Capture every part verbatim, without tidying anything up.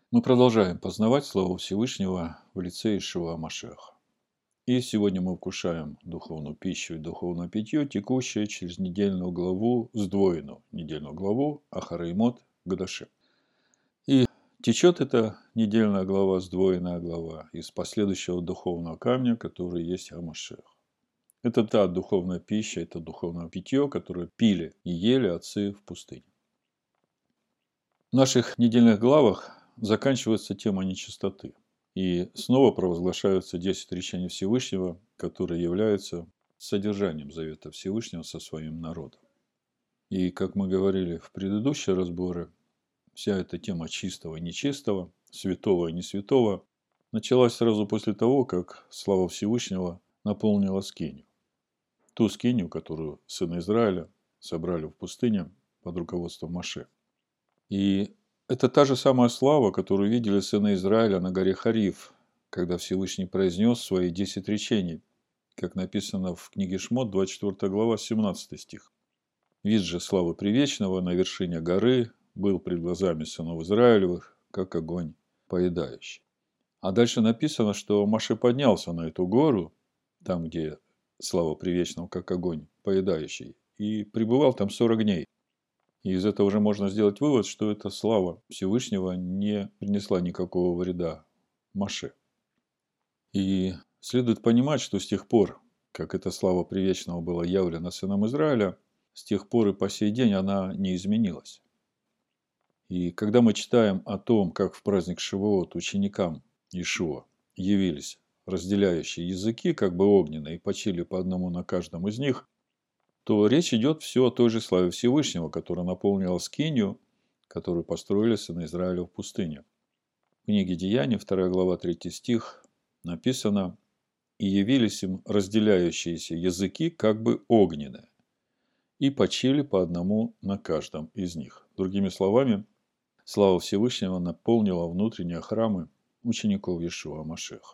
Мы продолжаем познавать славу Всевышнего в лице Ишуа Машеха. И сегодня мы вкушаем духовную пищу и духовное питье, текущее через недельную главу, сдвоенную недельную главу Ахара Имот Гадашим. И течет эта недельная глава, сдвоенная глава, из последующего духовного камня, который есть Амашех. Это та духовная пища, это духовное питье, которое пили и ели отцы в пустыне. В наших недельных главах заканчивается тема нечистоты. И снова провозглашаются десять речений Всевышнего, которые являются содержанием завета Всевышнего со своим народом. И, как мы говорили в предыдущие разборы, вся эта тема чистого и нечистого, святого и несвятого началась сразу после того, как слава Всевышнего наполнила скинию. Ту скинию, которую сыны Израиля собрали в пустыне под руководством Моше. И это та же самая слава, которую видели сыны Израиля на горе Хариф, когда Всевышний произнес свои десять речений, как написано в книге Шмот, двадцать четвёртая глава, семнадцатый стих. «Вид же славы Привечного на вершине горы был пред глазами сынов Израилевых, как огонь поедающий». А дальше написано, что Моше поднялся на эту гору, там, где слава Привечного, как огонь поедающий, и пребывал там сорок дней. И из этого уже можно сделать вывод, что эта слава Всевышнего не принесла никакого вреда Моше. И следует понимать, что с тех пор, как эта слава Привечного была явлена сынам Израиля, с тех пор и по сей день она не изменилась. И когда мы читаем о том, как в праздник Шивоот ученикам Иешуа явились разделяющие языки, как бы огненные, и почили по одному на каждом из них, то речь идет все о той же славе Всевышнего, которая наполнила скинию, которую построили сыны Израиля в пустыне. В книге Деяний, вторая глава, третий стих, написано: «И явились им разделяющиеся языки, как бы огненные, и почили по одному на каждом из них». Другими словами, слава Всевышнего наполнила внутренние храмы учеников Иешуа Машеха.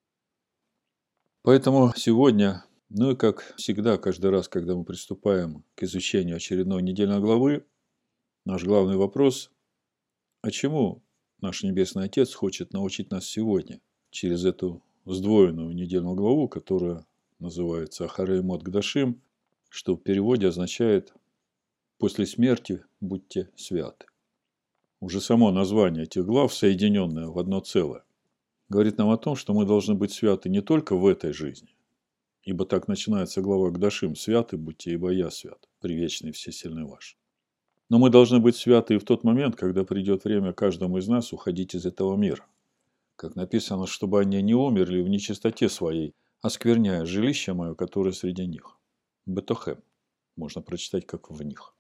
Поэтому сегодня, ну и как всегда, каждый раз, когда мы приступаем к изучению очередной недельной главы, наш главный вопрос: а чему наш Небесный Отец хочет научить нас сегодня через эту сдвоенную недельную главу, которая называется Ахара Имот Гадашим, что в переводе означает «после смерти будьте святы». Уже само название этих глав, соединенное в одно целое, говорит нам о том, что мы должны быть святы не только в этой жизни, ибо так начинается глава Гадашим: «Святы будьте, ибо я свят, привечный всесильный ваш». Но мы должны быть святы и в тот момент, когда придет время каждому из нас уходить из этого мира. Как написано, чтобы они не умерли в нечистоте своей, оскверняя жилище мое, которое среди них. Бетохем. Можно прочитать как в них.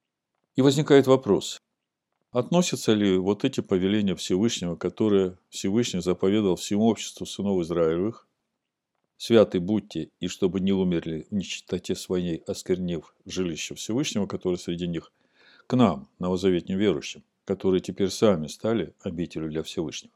И возникает вопрос: относятся ли вот эти повеления Всевышнего, которые Всевышний заповедал всему обществу сынов Израилевых: «Святы будьте, и чтобы не умерли в нечистоте своей, осквернив жилище Всевышнего, которое среди них», к нам, новозаветним верующим, которые теперь сами стали обителью для Всевышнего?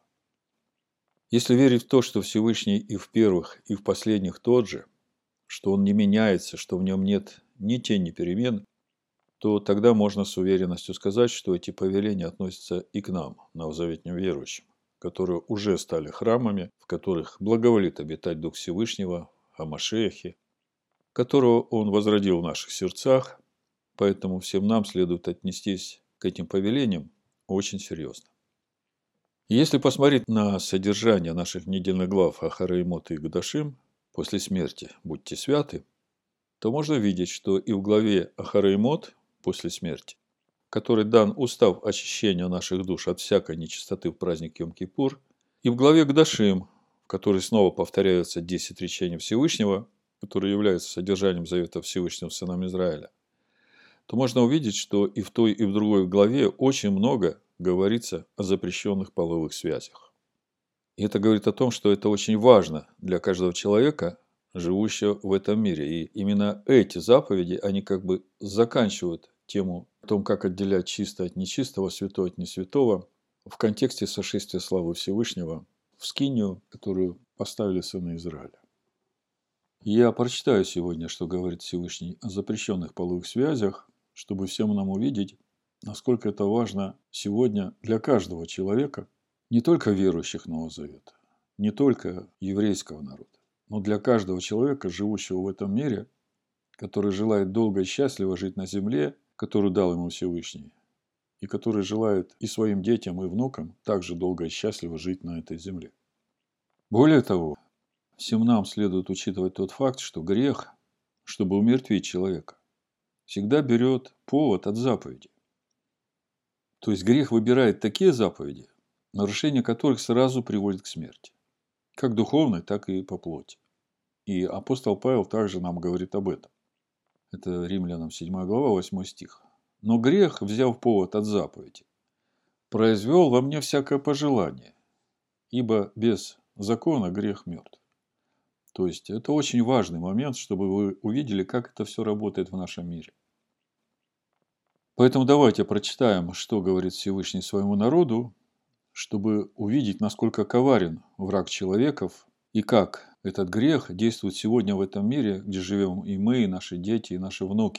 Если верить в то, что Всевышний и в первых, и в последних тот же, что Он не меняется, что в Нем нет ни тени перемен, то тогда можно с уверенностью сказать, что эти повеления относятся и к нам, новозаветним верующим, которые уже стали храмами, в которых благоволит обитать Дух Всевышнего о Машехе, которого Он возродил в наших сердцах. Поэтому всем нам следует отнестись к этим повелениям очень серьезно. Если посмотреть на содержание наших недельных глав Ахара Имот и Гадашим «После смерти будьте святы», то можно видеть, что и в главе Ахара Имот «После смерти», который дан устав очищения наших душ от всякой нечистоты в праздник Йом-Кипур, и в главе Гадашим, в которой снова повторяются десять речений Всевышнего, которые являются содержанием завета Всевышнего сынам Израиля, то можно увидеть, что и в той, и в другой главе очень много говорится о запрещенных половых связях. И это говорит о том, что это очень важно для каждого человека, живущего в этом мире. И именно эти заповеди, они как бы заканчивают тему о том, как отделять чистое от нечистого, святое от несвятого, в контексте сошествия славы Всевышнего в скинию, которую поставили сыны Израиля. Я прочитаю сегодня, что говорит Всевышний о запрещенных половых связях, чтобы всем нам увидеть, насколько это важно сегодня для каждого человека, не только верующих Нового Завета, не только еврейского народа, но для каждого человека, живущего в этом мире, который желает долго и счастливо жить на земле, которую дал ему Всевышний, и который желает и своим детям, и внукам также долго и счастливо жить на этой земле. Более того, всем нам следует учитывать тот факт, что грех, чтобы умертвить человека, всегда берет повод от заповеди. То есть грех выбирает такие заповеди, нарушение которых сразу приводит к смерти. Как духовной, так и по плоти. И апостол Павел также нам говорит об этом. Это Римлянам седьмая глава, восьмой стих. «Но грех, взяв повод от заповеди, произвел во мне всякое пожелание, ибо без закона грех мертв». То есть это очень важный момент, чтобы вы увидели, как это все работает в нашем мире. Поэтому давайте прочитаем, что говорит Всевышний своему народу, чтобы увидеть, насколько коварен враг человеков и как этот грех действует сегодня в этом мире, где живем и мы, и наши дети, и наши внуки.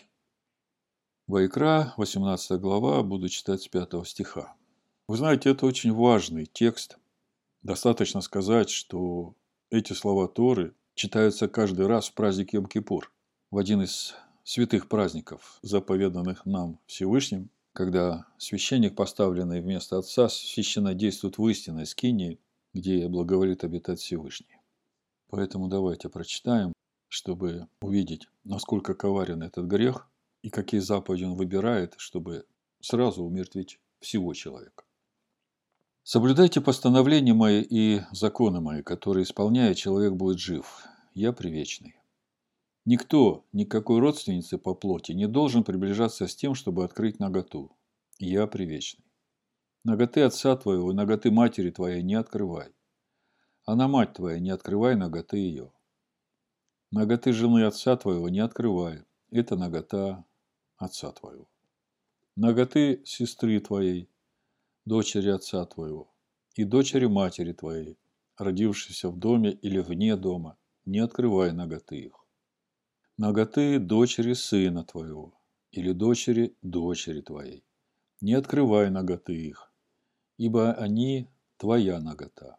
Ваикра, восемнадцатая глава, буду читать с пятого стиха. Вы знаете, это очень важный текст. Достаточно сказать, что эти слова Торы читаются каждый раз в праздник Йом-Кипур, в один из святых праздников, заповеданных нам Всевышним, когда священник, поставленный вместо отца, священно действует в истинной скинии, где благоволит обитать Всевышний. Поэтому давайте прочитаем, чтобы увидеть, насколько коварен этот грех и какие заповеди он выбирает, чтобы сразу умертвить всего человека. «Соблюдайте постановления мои и законы мои, которые, исполняя, человек будет жив. Я привечный. Никто, никакой родственницы по плоти не должен приближаться с тем, чтобы открыть наготу. Я привечный. Наготы отца твоего и наготы матери твоей не открывай. А на мать твоя не открывай наготы ее. Наготы жены отца твоего не открывай. Это нагота отца твоего. Наготы сестры твоей, дочери отца твоего, и дочери матери твоей, родившейся в доме или вне дома, не открывай наготы их. Наготы дочери сына твоего, или дочери дочери твоей, не открывай наготы их, ибо они твоя нагота.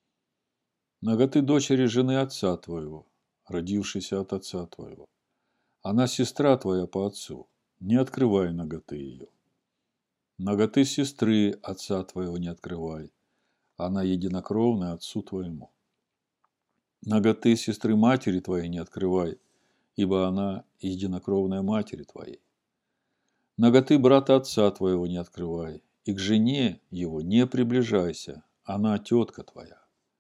Наготы дочери жены отца твоего, родившейся от отца твоего, она сестра твоя по отцу, не открывай наготы ее. Наготы сестры отца твоего не открывай, она единокровная отцу твоему. Наготы сестры матери твоей не открывай, ибо она единокровная матери твоей. Наготы брата отца твоего не открывай, и к жене его не приближайся, она тетка твоя.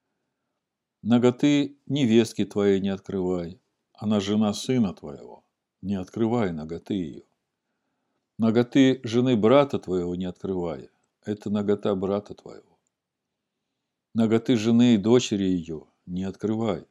Наготы невестки твоей не открывай, она жена сына твоего, не открывай наготы ее. Наготы жены брата твоего не открывай, это нагота брата твоего. Наготы жены и дочери ее не открывай.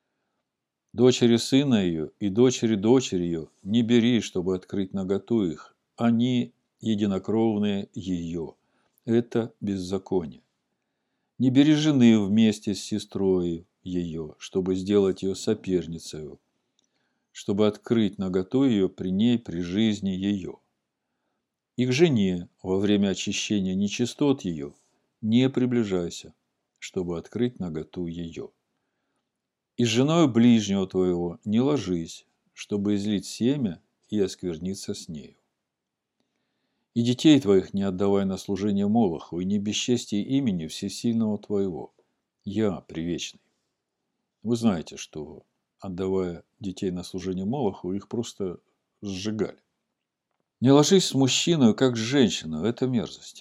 Дочери сына ее и дочери дочери ее не бери, чтобы открыть наготу их, они единокровные ее. Это беззаконие. Не бери жены вместе с сестрой ее, чтобы сделать ее соперницей, чтобы открыть наготу ее при ней при жизни ее. И к жене во время очищения нечистот ее не приближайся, чтобы открыть наготу ее. И с женою ближнего твоего не ложись, чтобы излить семя и оскверниться с нею. И детей твоих не отдавай на служение Молоху, и не бесчестие имени всесильного твоего. Я привечный. Вы знаете, что, отдавая детей на служение Молоху, их просто сжигали. Не ложись с мужчиной, как с женщиной, это мерзость.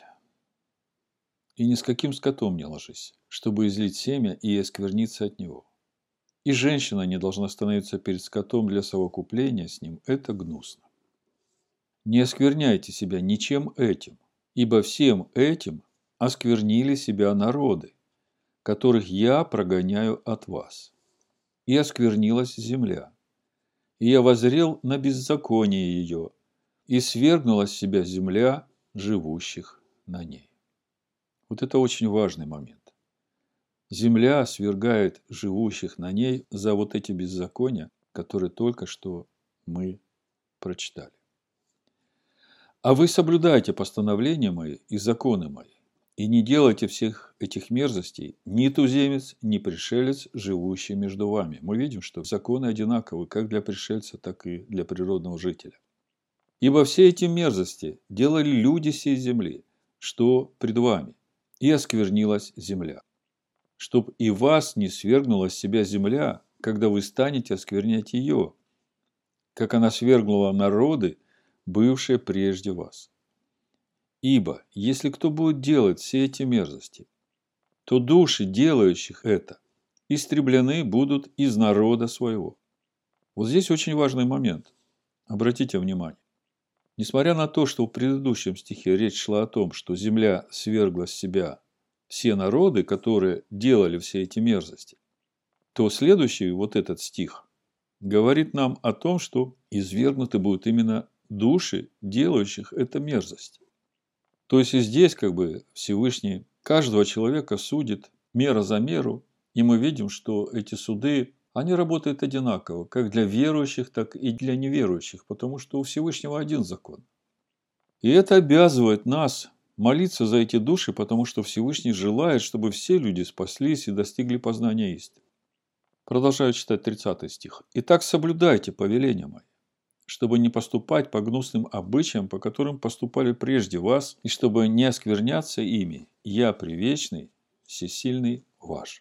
И ни с каким скотом не ложись, чтобы излить семя и оскверниться от него. И женщина не должна становиться перед скотом для совокупления с ним, это гнусно. Не оскверняйте себя ничем этим, ибо всем этим осквернили себя народы, которых я прогоняю от вас. И осквернилась земля. И я воззрел на беззаконие ее, и свергнула с себя земля живущих на ней. Вот это очень важный момент. Земля свергает живущих на ней за вот эти беззакония, которые только что мы прочитали. А вы соблюдайте постановления мои и законы мои, И не делайте всех этих мерзостей ни туземец, ни пришелец, живущий между вами. Мы видим, что законы одинаковы как для пришельца, так и для природного жителя. Ибо все эти мерзости делали люди сей земли, что пред вами, и осквернилась земля. Чтоб и вас не свергнула с себя земля, когда вы станете осквернять ее, как она свергнула народы, бывшие прежде вас. Ибо, если кто будет делать все эти мерзости, то души, делающих это, истреблены будут из народа своего. Вот здесь очень важный момент. Обратите внимание. Несмотря на то, что в предыдущем стихе речь шла о том, что земля свергла с себя все народы, которые делали все эти мерзости, то следующий, вот этот стих, говорит нам о том, что извергнуты будут именно души, делающих это мерзость. То есть и здесь как бы Всевышний каждого человека судит мера за меру, и мы видим, что эти суды, они работают одинаково, как для верующих, так и для неверующих, потому что у Всевышнего один закон. И это обязывает нас молиться за эти души, потому что Всевышний желает, чтобы все люди спаслись и достигли познания истины. Продолжаю читать тридцатый стих. «Итак, соблюдайте повеления мои, чтобы не поступать по гнусным обычаям, по которым поступали прежде вас, и чтобы не оскверняться ими. Я привечный, всесильный ваш».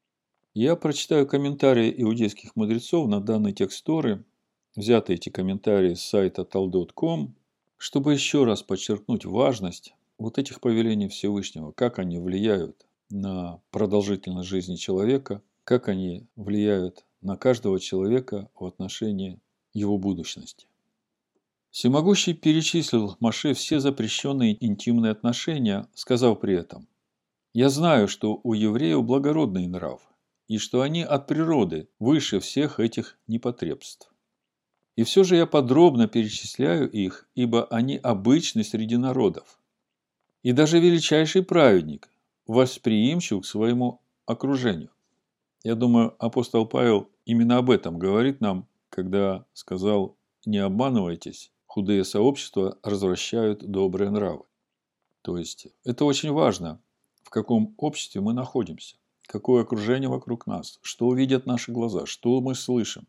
Я прочитаю комментарии иудейских мудрецов на данный текст Торы, взяты эти комментарии с сайта талдот точка ком, чтобы еще раз подчеркнуть важность вот этих повелений Всевышнего, как они влияют на продолжительность жизни человека, как они влияют на каждого человека в отношении его будущности. Всемогущий перечислил Моше все запрещенные интимные отношения, сказав при этом: «Я знаю, что у евреев благородный нрав, и что они от природы выше всех этих непотребств. И все же я подробно перечисляю их, ибо они обычны среди народов. И даже величайший праведник восприимчив к своему окружению». Я думаю, апостол Павел именно об этом говорит нам, когда сказал: «Не обманывайтесь, худые сообщества развращают добрые нравы». То есть, это очень важно, в каком обществе мы находимся, какое окружение вокруг нас, что увидят наши глаза, что мы слышим.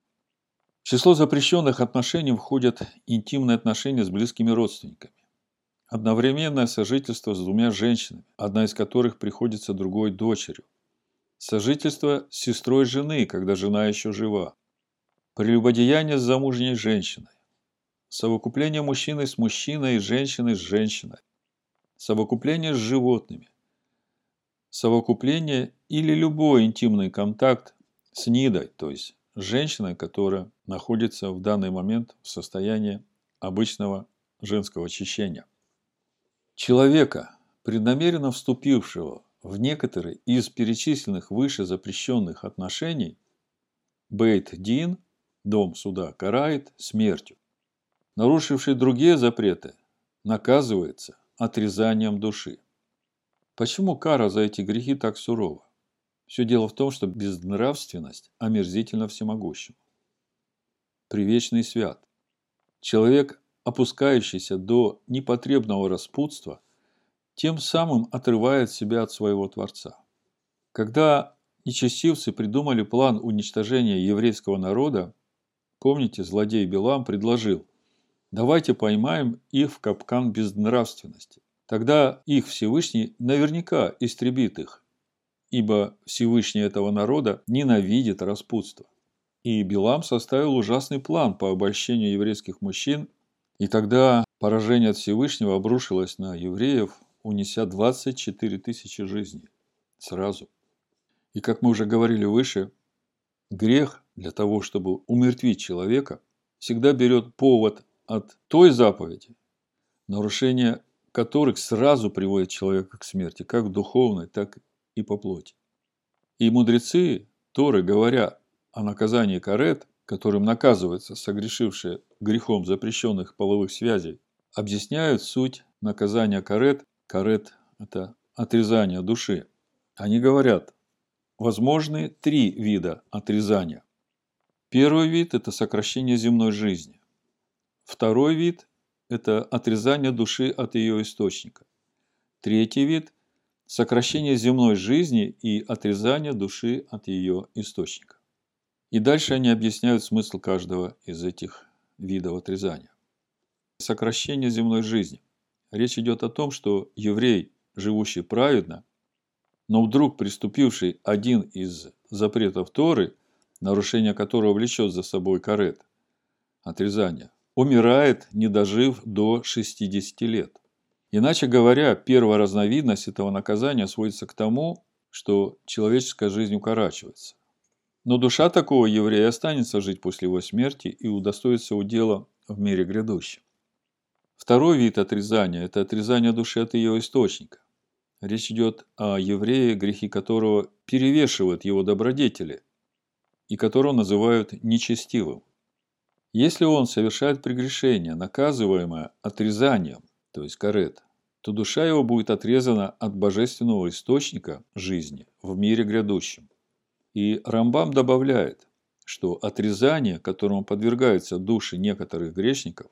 В число запрещенных отношений входят интимные отношения с близкими родственниками. Одновременное сожительство с двумя женщинами, одна из которых приходится другой дочерью. Сожительство с сестрой жены, когда жена еще жива. Прелюбодеяние с замужней женщиной. Совокупление мужчины с мужчиной и женщины с женщиной. Совокупление с животными. Совокупление или любой интимный контакт с нидой, то есть женщиной, которая находится в данный момент в состоянии обычного женского очищения. Человека, преднамеренно вступившего в некоторые из перечисленных выше запрещенных отношений, Бейт-Дин, дом суда, карает смертью. Нарушивший другие запреты наказывается отрезанием души. Почему кара за эти грехи так сурова? Все дело в том, что безнравственность омерзительна всемогущему. Привечный свят. Человек, опускающийся до непотребного распутства, тем самым отрывает себя от своего Творца. Когда нечестивцы придумали план уничтожения еврейского народа, помните, злодей Билам предложил: давайте поймаем их в капкан безнравственности. Тогда их Всевышний наверняка истребит их, ибо Всевышний этого народа ненавидит распутство. И Билам составил ужасный план по обольщению еврейских мужчин, и тогда поражение от Всевышнего обрушилось на евреев, унеся двадцать четыре тысячи жизней сразу. И как мы уже говорили выше, грех для того, чтобы умертвить человека, всегда берет повод от той заповеди, нарушение которых сразу приводит человека к смерти, как в духовной, так и по плоти. И мудрецы Торы, говоря о наказании карет, которым наказываются согрешившие грехом запрещенных половых связей, объясняют суть наказания карет. Карет – это отрезание души. Они говорят, возможны три вида отрезания. Первый вид – это сокращение земной жизни. Второй вид – это отрезание души от ее источника. Третий вид – сокращение земной жизни и отрезание души от ее источника. И дальше они объясняют смысл каждого из этих видов отрезания. Сокращение земной жизни. Речь идет о том, что еврей, живущий праведно, но вдруг приступивший один из запретов Торы, нарушение которого влечет за собой карет, отрезание, умирает, не дожив до шестидесяти лет. Иначе говоря, первая разновидность этого наказания сводится к тому, что человеческая жизнь укорачивается. Но душа такого еврея останется жить после его смерти и удостоится удела в мире грядущем. Второй вид отрезания – это отрезание души от ее источника. Речь идет о еврее, грехи которого перевешивают его добродетели и которого называют нечестивым. Если он совершает прегрешение, наказываемое отрезанием, то есть карет, то душа его будет отрезана от божественного источника жизни в мире грядущем. И Рамбам добавляет, что отрезание, которому подвергаются души некоторых грешников,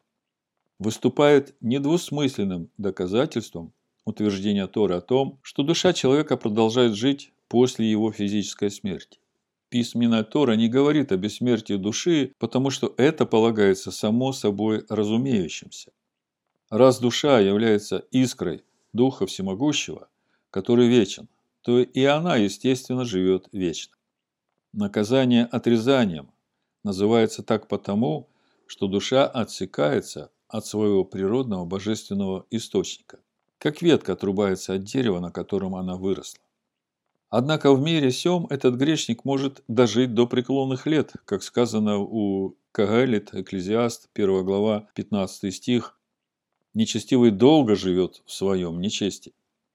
выступает недвусмысленным доказательством утверждения Торы о том, что душа человека продолжает жить после его физической смерти. Письменная Тора не говорит о бессмертии души, потому что это полагается само собой разумеющимся. Раз душа является искрой Духа Всемогущего, который вечен, то и она, естественно, живет вечно. Наказание отрезанием называется так потому, что душа отсекается от своего природного божественного источника, как ветка отрубается от дерева, на котором она выросла. Однако в мире сём этот грешник может дожить до преклонных лет, как сказано у Кагелит, Экклезиаст, первая глава, пятнадцатый стих. Нечестивый долго живет в своем нечестии.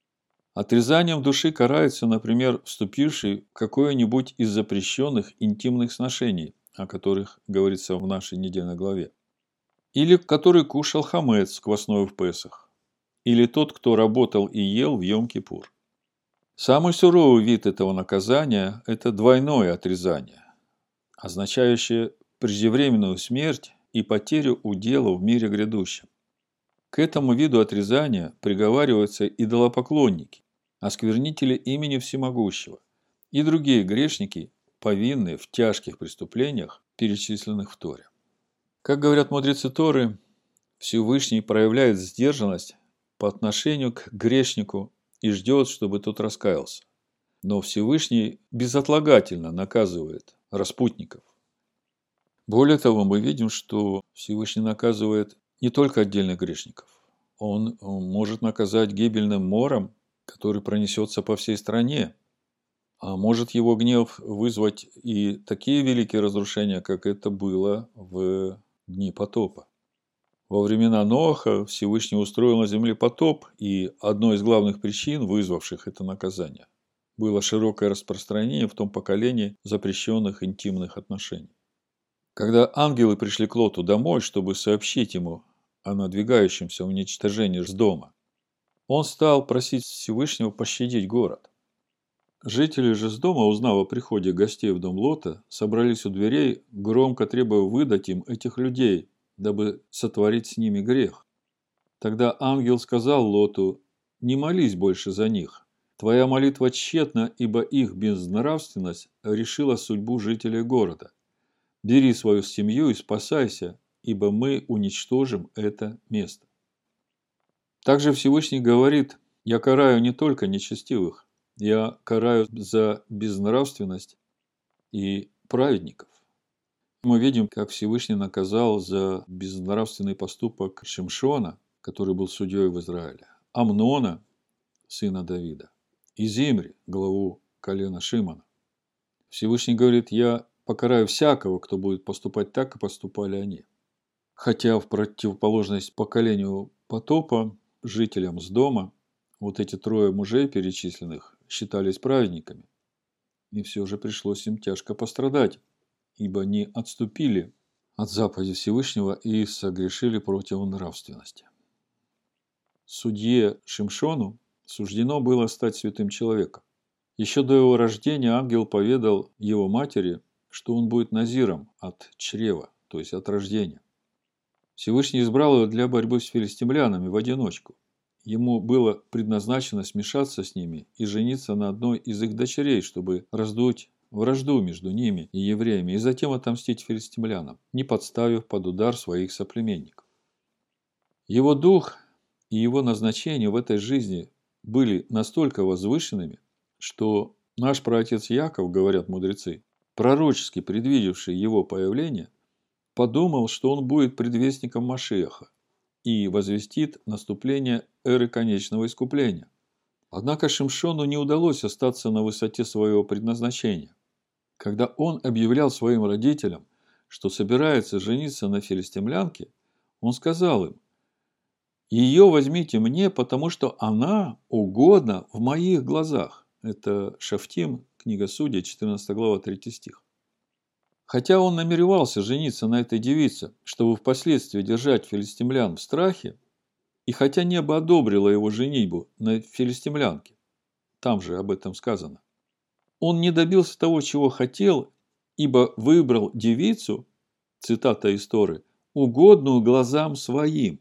Отрезанием души карается, например, вступивший в какое-нибудь из запрещенных интимных сношений, о которых говорится в нашей недельной главе. Или который кушал хамец, квасное в Песах. Или тот, кто работал и ел в Йом-Кипур. Самый суровый вид этого наказания – это двойное отрезание, означающее преждевременную смерть и потерю удела в мире грядущем. К этому виду отрезания приговариваются идолопоклонники, осквернители имени Всемогущего и другие грешники, повинные в тяжких преступлениях, перечисленных в Торе. Как говорят мудрецы Торы, Всевышний проявляет сдержанность по отношению к грешнику и ждет, чтобы тот раскаялся. Но Всевышний безотлагательно наказывает распутников. Более того, мы видим, что Всевышний наказывает не только отдельных грешников. Он может наказать гибельным мором, который пронесется по всей стране. А может его гнев вызвать и такие великие разрушения, как это было в дни потопа. Во времена Ноаха Всевышний устроил на земле потоп, и одной из главных причин, вызвавших это наказание, было широкое распространение в том поколении запрещенных интимных отношений. Когда ангелы пришли к Лоту домой, чтобы сообщить ему о надвигающемся уничтожении Сдома, он стал просить Всевышнего пощадить город. Жители же Сдома, узнав о приходе гостей в дом Лота, собрались у дверей, громко требуя выдать им этих людей, дабы сотворить с ними грех. Тогда ангел сказал Лоту: «Не молись больше за них. Твоя молитва тщетна, ибо их безнравственность решила судьбу жителей города. Бери свою семью и спасайся, ибо мы уничтожим это место». Также Всевышний говорит: «Я караю не только нечестивых, я караю за безнравственность и праведников». Мы видим, как Всевышний наказал за безнравственный поступок Шимшона, который был судьей в Израиле, Амнона, сына Давида, и Зимри, главу колена Шимона. Всевышний говорит: «Я покараю всякого, кто будет поступать так, как поступали они». Хотя в противоположность поколению потопа, жителям Сдома, вот эти трое мужей перечисленных считались праведниками, и все же пришлось им тяжко пострадать, ибо они отступили от заповеди Всевышнего и согрешили против нравственности. Судье Шимшону суждено было стать святым человеком. Еще до его рождения ангел поведал его матери, что он будет назиром от чрева, то есть от рождения. Всевышний избрал его для борьбы с филистимлянами в одиночку ему было предназначено смешаться с ними и жениться на одной из их дочерей, чтобы раздуть вражду между ними и евреями, и затем отомстить филистимлянам, не подставив под удар своих соплеменников. Его дух и его назначение в этой жизни были настолько возвышенными, что наш праотец Яков, говорят мудрецы, пророчески предвидевший его появление, подумал, что он будет предвестником Машиаха и возвестит наступление эры конечного искупления. Однако Шимшону не удалось остаться на высоте своего предназначения. Когда он объявлял своим родителям, что собирается жениться на филистимлянке, он сказал им: «Ее возьмите мне, потому что она угодна в моих глазах». Это Шафтим, книга Судей, четырнадцатая глава, третий стих. Хотя он намеревался жениться на этой девице, чтобы впоследствии держать филистимлян в страхе, и хотя небо одобрило его женитьбу на филистимлянке, там же об этом сказано, он не добился того, чего хотел, ибо выбрал девицу, цитата из Торы, угодную глазам своим.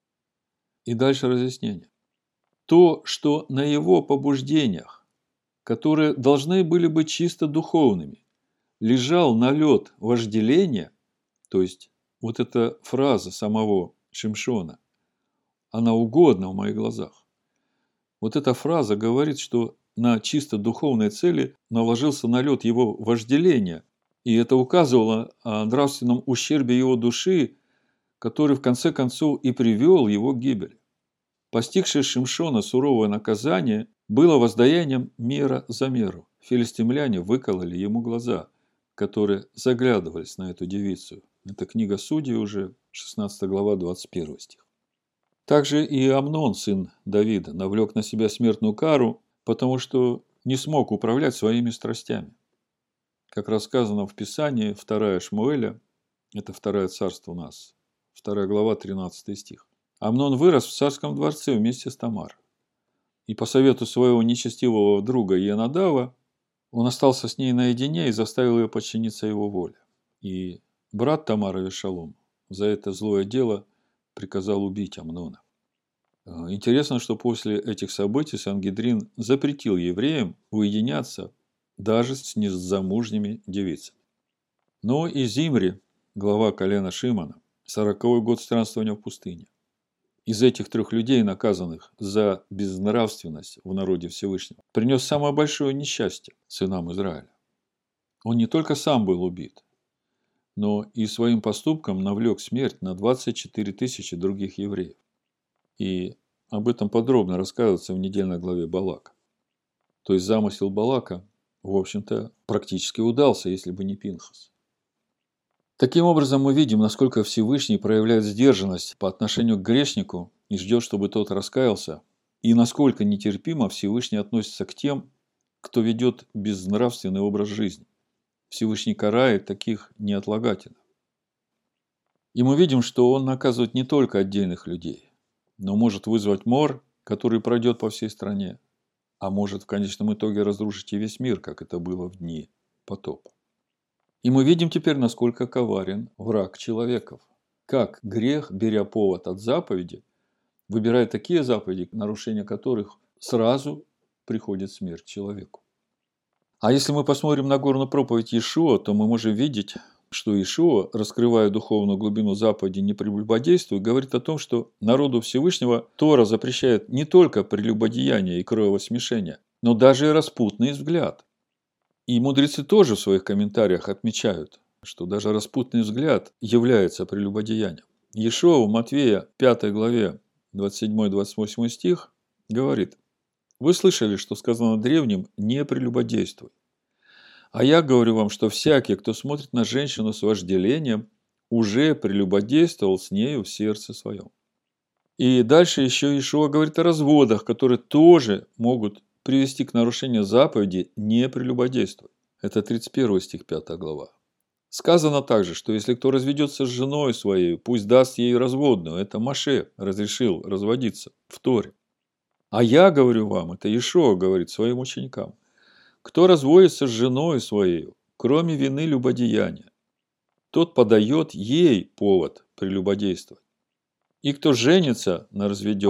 И дальше разъяснение. То, что на его побуждениях, которые должны были быть чисто духовными, лежал налет вожделения, то есть вот эта фраза самого Шимшона, она угодна в моих глазах. Вот эта фраза говорит, что на чисто духовной цели наложился налет его вожделения, и это указывало о нравственном ущербе его души, который в конце концов и привел его к гибели. Постигшее Шимшона суровое наказание было воздаянием мера за меру. Филистимляне выкололи ему глаза, которые заглядывались на эту девицу. Это книга Судей уже, шестнадцатая глава, двадцать первый стих. Также и Амнон, сын Давида, навлек на себя смертную кару, потому что не смог управлять своими страстями. Как рассказано в Писании, вторая Шмуэля, это второе царство у нас, вторая глава, тринадцатый стих. Амнон вырос в царском дворце вместе с Тамар. И по совету своего нечестивого друга Ионадава он остался с ней наедине и заставил ее подчиниться его воле. И брат Тамара Авишалом за это злое дело приказал убить Амнона. Интересно, что после этих событий Сангедрин запретил евреям уединяться даже с незамужними девицами. Но и Зимри, глава колена Шимона, сороковой год странствования в пустыне, из этих трех людей, наказанных за безнравственность в народе Всевышнего, принес самое большое несчастье сынам Израиля. Он не только сам был убит, но и своим поступком навлек смерть на двадцать четыре тысячи других евреев. И об этом подробно рассказывается в недельной главе Балака. То есть замысел Балака, в общем-то, практически удался, если бы не Пинхас. Таким образом, мы видим, насколько Всевышний проявляет сдержанность по отношению к грешнику и ждет, чтобы тот раскаялся, и насколько нетерпимо Всевышний относится к тем, кто ведет безнравственный образ жизни. Всевышний карает таких неотлагательно. И мы видим, что он наказывает не только отдельных людей, но может вызвать мор, который пройдет по всей стране, а может в конечном итоге разрушить и весь мир, как это было в дни потопа. И мы видим теперь, насколько коварен враг человеков. Как грех, беря повод от заповеди, выбирает такие заповеди, нарушение которых сразу приходит смерть человеку. А если мы посмотрим на горную проповедь Иешуа, то мы можем видеть, что Иешуа, раскрывая духовную глубину заповеди «не прелюбодействуй», говорит о том, что народу Всевышнего Тора запрещает не только прелюбодеяние и кровосмешение, но даже и распутный взгляд. И мудрецы тоже в своих комментариях отмечают, что даже распутный взгляд является прелюбодеянием. Иешуа в Матвея пятой главе двадцать седьмой двадцать восьмой стих говорит: «Вы слышали, что сказано древним: не прелюбодействуй. А я говорю вам, что всякий, кто смотрит на женщину с вожделением, уже прелюбодействовал с нею в сердце своем». И дальше еще Иешуа говорит о разводах, которые тоже могут привести к нарушению заповеди «не прелюбодействуй». Это тридцать первый стих, пятая глава. Сказано также, что если кто разведется с женой своей, пусть даст ей разводную. Это Моше разрешил разводиться в Торе. А я говорю вам, это Иешуа говорит своим ученикам, кто разводится с женой своей, кроме вины любодеяния, тот подает ей повод прелюбодействовать. И кто женится на разведенной,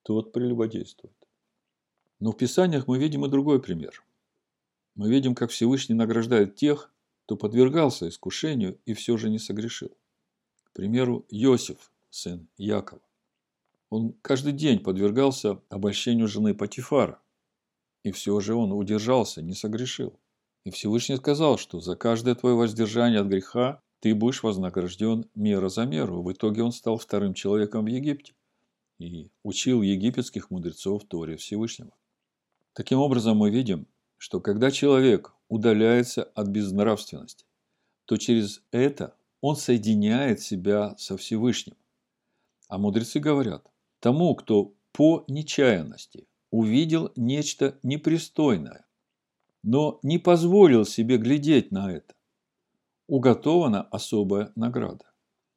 тот прелюбодействует. Но в Писаниях мы видим и другой пример. Мы видим, как Всевышний награждает тех, кто подвергался искушению и все же не согрешил. К примеру, Иосиф, сын Якова. Он каждый день подвергался обольщению жены Потифара, и все же он удержался, не согрешил. И Всевышний сказал, что за каждое твое воздержание от греха ты будешь вознагражден мера за меру. В итоге он стал вторым человеком в Египте и учил египетских мудрецов Торе Всевышнего. Таким образом, мы видим, что когда человек удаляется от безнравственности, то через это он соединяет себя со Всевышним. А мудрецы говорят, тому, кто по нечаянности увидел нечто непристойное, но не позволил себе глядеть на это, уготована особая награда.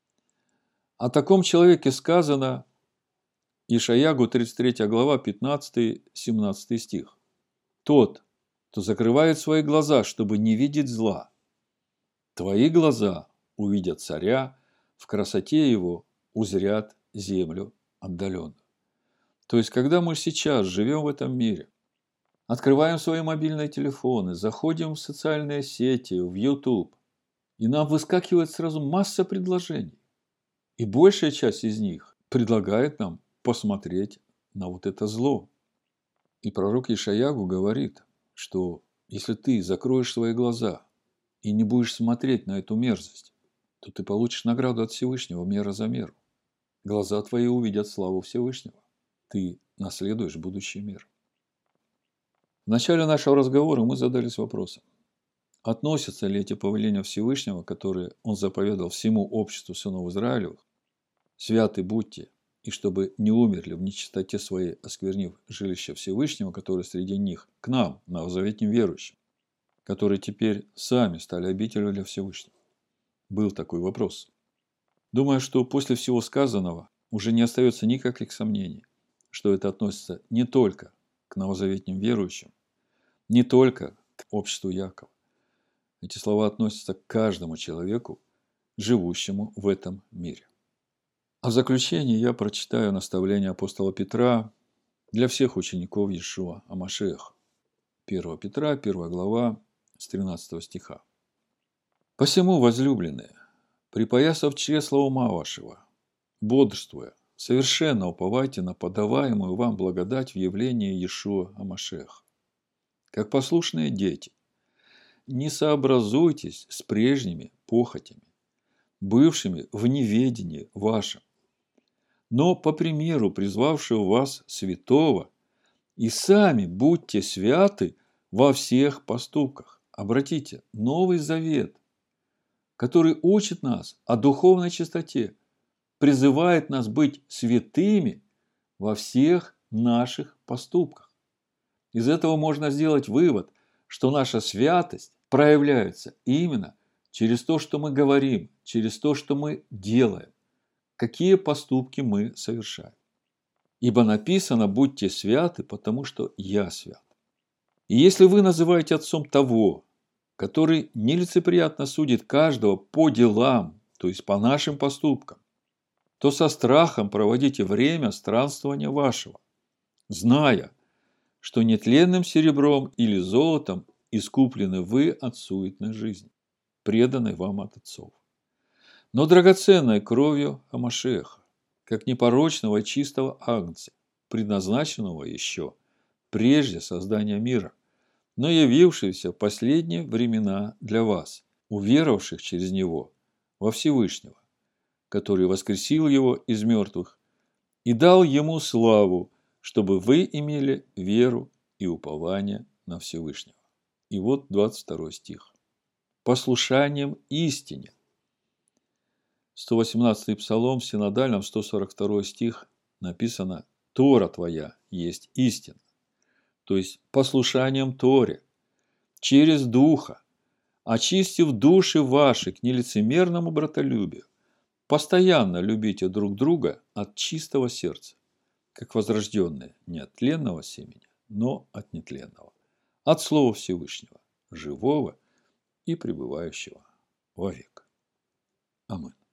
О таком человеке сказано Ишаягу, тридцать третья глава, пятнадцатый-семнадцатый стих. Тот, кто закрывает свои глаза, чтобы не видеть зла, твои глаза увидят царя, в красоте его узрят землю отдаленную. То есть, когда мы сейчас живем в этом мире, открываем свои мобильные телефоны, заходим в социальные сети, в YouTube, и нам выскакивает сразу масса предложений. И большая часть из них предлагает нам посмотреть на вот это зло. И пророк Ишаягу говорит, что если ты закроешь свои глаза и не будешь смотреть на эту мерзость, то ты получишь награду от Всевышнего мера за меру. Глаза твои увидят славу Всевышнего. Ты наследуешь будущий мир. В начале нашего разговора мы задались вопросом, относятся ли эти повеления Всевышнего, которые он заповедал всему обществу сынов Израилевых, святы будьте, и чтобы не умерли в нечистоте своей, осквернив жилище Всевышнего, который среди них, к нам, новозаветним верующим, которые теперь сами стали обителью для Всевышнего. Был такой вопрос. Думаю, что после всего сказанного уже не остается никаких сомнений, что это относится не только к новозаветним верующим, не только к обществу Якова. Эти слова относятся к каждому человеку, живущему в этом мире. А в заключение я прочитаю наставление апостола Петра для всех учеников Иешуа ха-Машиаха. первое Петра, первая глава, с тринадцатого стиха. «Посему, возлюбленные, припоясав чресло ума вашего, бодрствуя, совершенно уповайте на подаваемую вам благодать в явлении Иешуа ха-Машиаха. Как послушные дети, не сообразуйтесь с прежними похотями, бывшими в неведении вашем, но по примеру призвавшего вас святого, и сами будьте святы во всех поступках». Обратите, Новый Завет, который учит нас о духовной чистоте, призывает нас быть святыми во всех наших поступках. Из этого можно сделать вывод, что наша святость проявляется именно через то, что мы говорим, через то, что мы делаем, какие поступки мы совершаем. Ибо написано: «Будьте святы, потому что я свят». И если вы называете отцом того, который нелицеприятно судит каждого по делам, то есть по нашим поступкам, то со страхом проводите время странствования вашего, зная, что нетленным серебром или золотом искуплены вы от суетной жизни, преданной вам от отцов, но драгоценной кровью ха-Машиаха, как непорочного и чистого агнца, предназначенного еще прежде создания мира, но явившегося в последние времена для вас, уверовавших через него во Всевышнего, который воскресил его из мертвых и дал ему славу, чтобы вы имели веру и упование на Всевышнего. И вот двадцать второй стих. «Послушанием истине». сто восемнадцатый Псалом, в синодальном сто сорок второй стих написано: «Тора твоя есть истина». То есть послушанием Торе, через Духа, очистив души ваши к нелицемерному братолюбию, постоянно любите друг друга от чистого сердца, как возрожденные не от тленного семени, но от нетленного, от Слова Всевышнего, живого и пребывающего вовек. Аминь.